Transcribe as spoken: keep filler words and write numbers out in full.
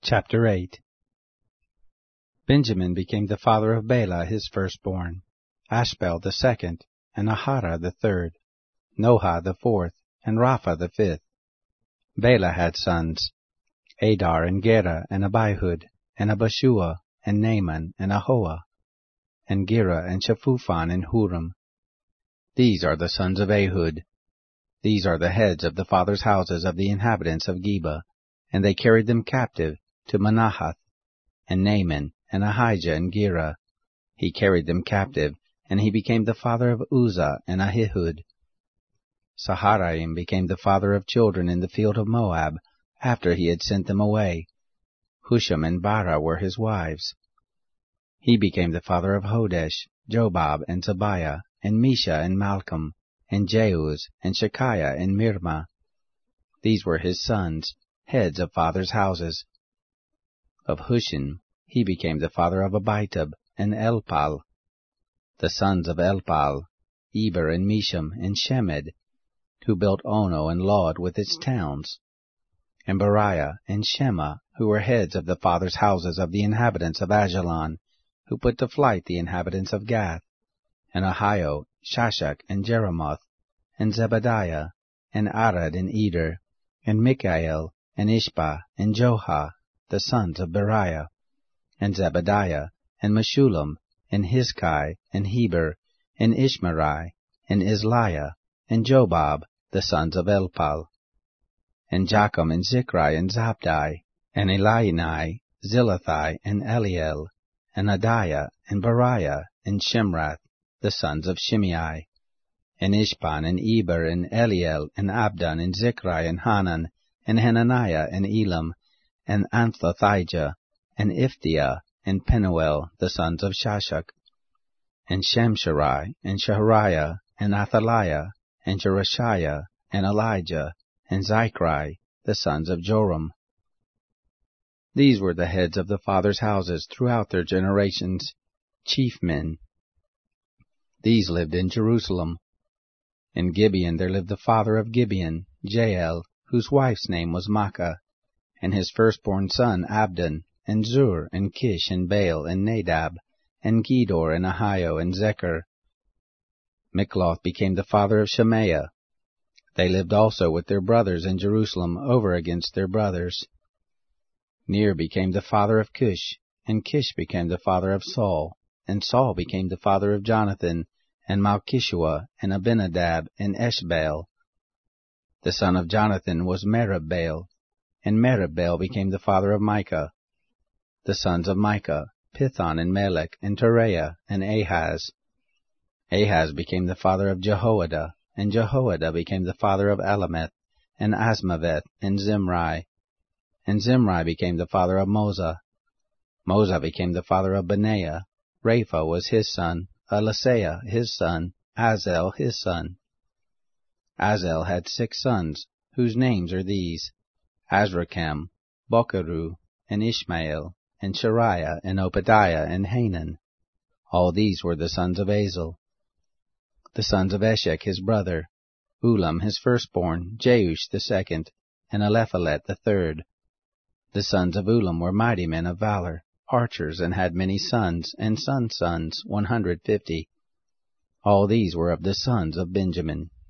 Chapter eight. Benjamin became the father of Bela his firstborn, Ashbel the second, and Ahara the third, Noha the fourth, and Rapha the fifth. Bela had sons, Adar and Gera and Abihud, and Abishua, and Naaman, and Ahoah, and Gera, and Shaphuphon, and Huram. These are the sons of Ehud. These are the heads of the fathers' houses of the inhabitants of Geba, and they carried them captive to Manahath. And Naaman, and Ahijah, and Gera, he carried them captive, and he became the father of Uzzah and Ahihud. Saharaim became the father of children in the field of Moab, after he had sent them away. Husham and Bara were his wives. He became the father of Hodesh, Jobab, and Tobiah, and Mesha, and Malcolm, and Jeuz, and Shekiah, and Mirma. These were his sons, heads of fathers' houses. Of Hushim he became the father of Abitub, and Elpal. The sons of Elpal, Eber, and Misham, and Shemed, who built Ono and Lod with its towns, and Beriah, and Shema, who were heads of the fathers' houses of the inhabitants of Ajalon, who put to flight the inhabitants of Gath, and Ahio, Shashak, and Jeremoth, and Zebadiah, and Arad, and Eder, and Mikael, and Ishbah, and Joha, the sons of Beriah, and Zebadiah, and Meshullam, and Hizkai, and Heber, and Ishmerai, and Isliah, and Jobab, the sons of Elpal, and Jacham, and Zichri, and Zabdi, and Elienai, Zilathai, and Eliel, and Adiah, and Beriah, and Shimrath, the sons of Shimei, and Ishpan, and Eber, and Eliel, and Abdon, and Zichri, and Hanan, and Hananiah, and Elam, and Anthlothijah, and Iphthiah, and Penuel, the sons of Shashak, and Shemsherai, and Shahariah, and Athaliah, and Jerushiah, and Elijah, and Zichri, the sons of Joram. These were the heads of the fathers' houses throughout their generations, chief men. These lived in Jerusalem. In Gibeon there lived the father of Gibeon, Jael, whose wife's name was Maachah, and his firstborn son Abdon, and Zur, and Kish, and Baal, and Nadab, and Gedor, and Ahio, and Zechar. Mikloth became the father of Shemaiah. They lived also with their brothers in Jerusalem over against their brothers. Ner became the father of Cush, and Kish became the father of Saul, and Saul became the father of Jonathan, and Malchishua, and Abinadab, and Eshbaal. The son of Jonathan was Merib-Baal, and Merib-Baal became the father of Micah. The sons of Micah, Pithon, and Melech, and Tereah, and Ahaz. Ahaz became the father of Jehoiada, and Jehoiada became the father of Alameth, and Asmaveth, and Zimri. And Zimri became the father of Moza. Moza became the father of Benaiah. Rapha was his son, Elisaiah his son, Azel his son. Azel had six sons, whose names are these: Azrikam, Bokeru, and Ishmael, and Shariah, and Obadiah, and Hanan. All these were the sons of Azel. The sons of Eshek his brother: Ulam his firstborn, Jeush the second, and Eliphalet the third. The sons of Ulam were mighty men of valor, archers, and had many sons, and sons' sons, one hundred fifty. All these were of the sons of Benjamin.